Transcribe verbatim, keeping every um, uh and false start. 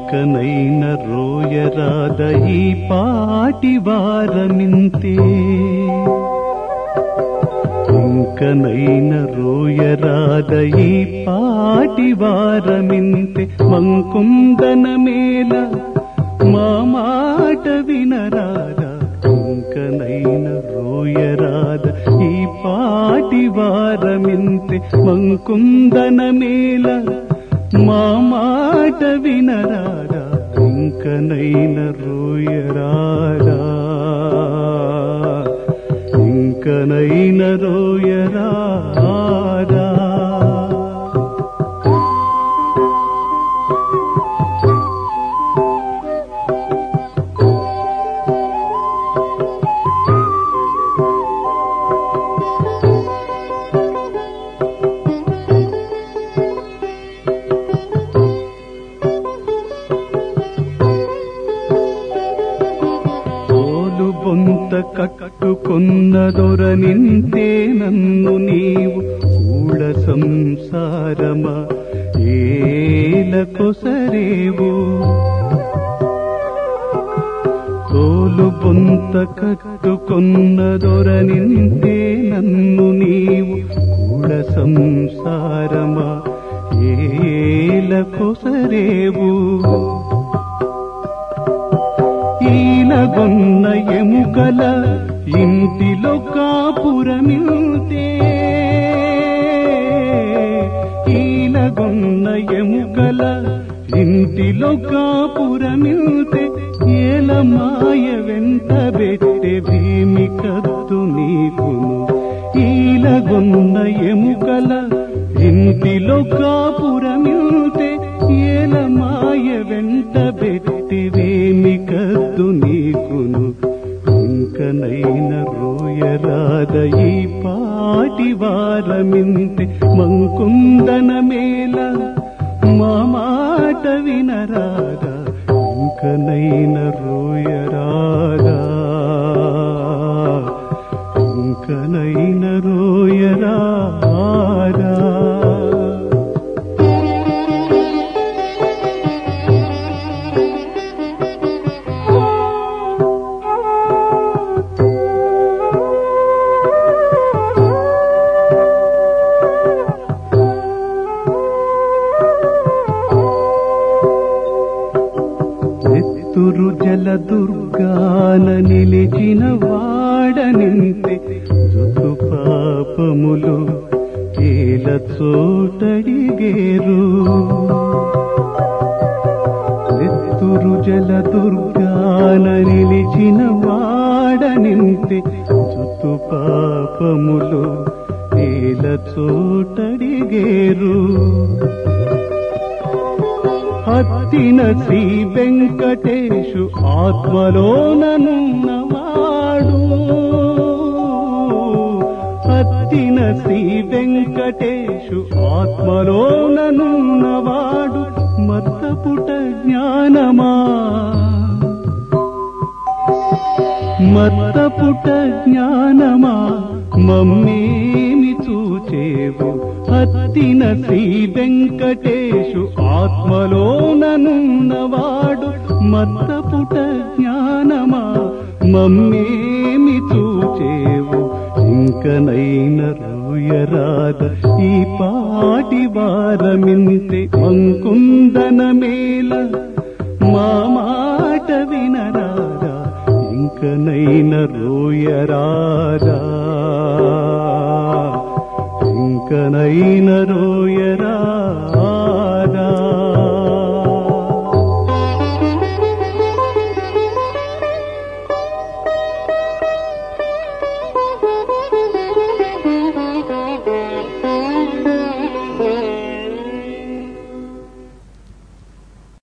ఇంకనైన రోయరాద ఈ పాటి వారమింతే, ఇంకనైన రోయరాద ఈ పాటి వారమింతే. మంకుందన మేల మా మాట వినరాదా, ఇంకనైన రోయరాద ఈ పాటి వారమింతే. మంకుందన మేల మా మాట వినరాదా, ఇంకనైన రోయరాదా, ఇంకనైన రోయరాదా. బొంత కట్టుకున్న దొరనింతే నన్ను నీవు కూడ సంసారమా ఏల కొసరేవు. తోలు బొంత కట్టుకున్న దొరనింతే నన్ను నీవు కూడ సంసారమా ఏల కొసరేవు. ఈలగొన్న ఎముకల ఇంటిలో కాపురమిల్తే, ఈలగొన్న ఎముకల ఇంటిలో కాపురమిల్తే. ఏల మాయ వెంట బెట్టె భీమి కద్దు నీకును, ఈలగొన్న ఎముకల ఇంటిలో కాపురమిల్తే. ఏల మాయ వెంట బెట్టివేమి కద్దు నీకును, ఇంకనైన రోయరాద ఈ పాటి వారమింతే. మంకుందన మేల మా మాట వినరాదా, ఇంకనైన రోయరాదా, ఇంకనైన రోయరాదా. నెత్తురు జల దుర్గాన నిలిచిన వాడనింతే. జుతు పాపములు ఏల చోటడిగేరు, నెత్తురు జల దుర్గాన నిలిచిన వాడనింతే. జుతు పాపములు ఏల చోటడిగేరు. హత్తిన శ్రీ వెంకటేశు ఆత్మలోననున్నవాడు, హత్తిన శ్రీ వెంకటేశు ఆత్మలోననున్నవాడు. మత్తపుట జ్ఞానమా, మత్తపుట జ్ఞానమా మమ్మేమి చూచేవు. హత్తిన శ్రీ వెంకటేశు ఆత్మలోననున్నవాడు. మత్తపుట జ్ఞానమా మమ్మేమి చూచేవు, ఇంకనైన రోయరాద ఈ పాటి వారమింతే. మంకుందన మేల మా మాట వినరాదా, ఇంకనైన రోయరాదా.